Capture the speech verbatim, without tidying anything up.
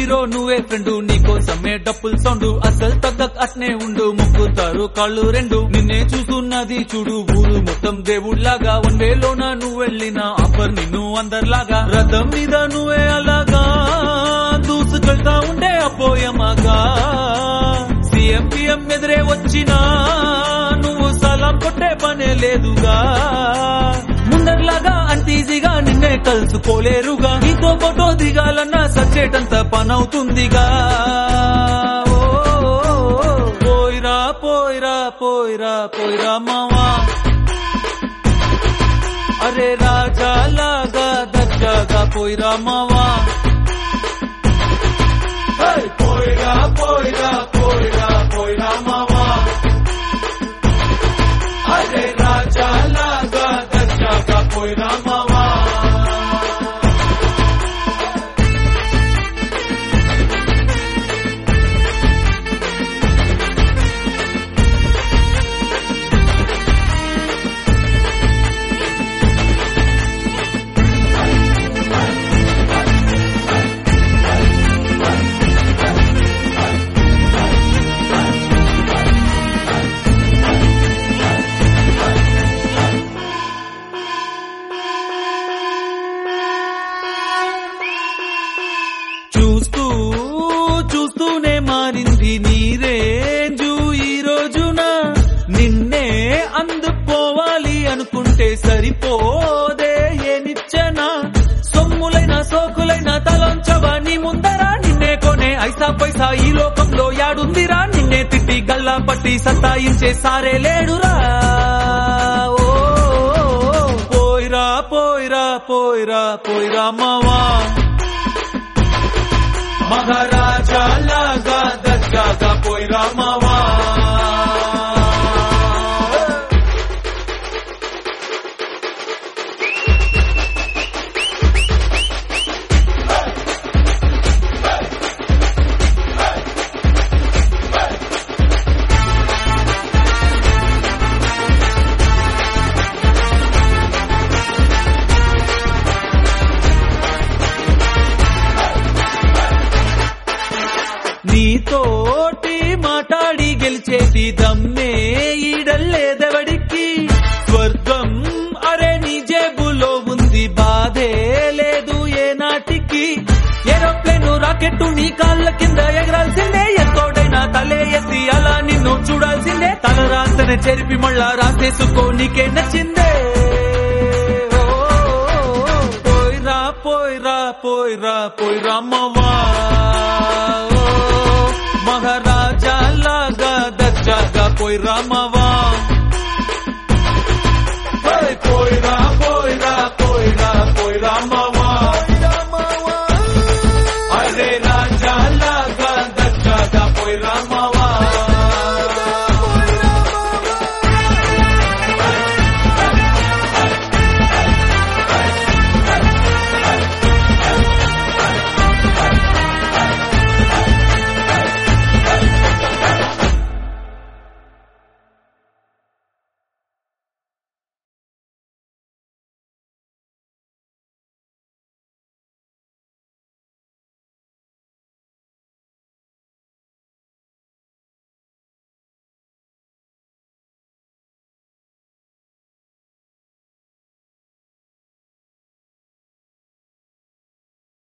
hero నువ్వే friend నీకోసమే డప్పుల్ sound అసలు తగ్గక్ అట్నే ఉండు మొక్కుతారు కాళ్ళు రెండు నిన్నే చూస్తున్నది చూడు ఊరు మొత్తం దేవుళ్లాగా వన్ వేలోన నువ్వు వెళ్ళిన ఆఫర్ నిన్ను అందరిలాగా రథం మీద నువ్వే అలాగా దూసుకెళ్తా ఉండే అపోయమగా సీఎం పిఎం ఎదురే వచ్చినా నువ్వు సలాం కొట్టే పనే లేదుగా ముందర్లాగా అంత ఈజీగా నిన్నే కలుసుకోలేరుగా నీతో ఫోటో దిగాలన్నా సచ్చేటంత పనవుతుందిగా పోయిరా పోయిరా పోయిరా పోయిరా మావా అరే రాజా లాగా దర్జాగా పోయిరా మావా పోయిరా పోయిరా పోయిరా పోయిరా మావా అరే రాజా లాగా దర్జాగా పోయిరా మావా చూస్తూ చూస్తూనే మారింది నీ రేంజు ఈ రోజున నిన్నే అందుకోవాలి అనుకుంటే సరిపోదే ఏ నిచ్చెన సొమ్ములైన సోకులైన తలంచవా నీ ముందరా నిన్నే కొనే ఐసా పైసా ఈ లోకంలో యాడుందిరా నిన్నే తిట్టి గల్లా పట్టి సతాయించే సారే లేడురా ఓ పోయిరా పోయిరా పోయిరా పోయిరా మావా మహారాజా లాగా దర్జాగా పోయిరా మావా నీతోటి మాట్లాడి గెలిచేది దమ్మే ఈడల్లేదెవడికి స్వర్గం అరే నీ జేబులో ఉంది బాధే లేదు ఏ నాటికి ఏరోప్లేన్ రాకెట్టు నీ కాళ్ళ కింద ఎగరాల్సిందే ఎంతోడైనా తలే ఎత్తి అలా నిన్ను చూడాల్సిందే తల రాతనే చెరిపి మళ్ళా రాసేసుకో నీకే నచ్చిందే పోయిరా పోయిరా పోయిరా పోయిరా మావా మహారాజా లాగా దర్జాగా పోయిరా మావా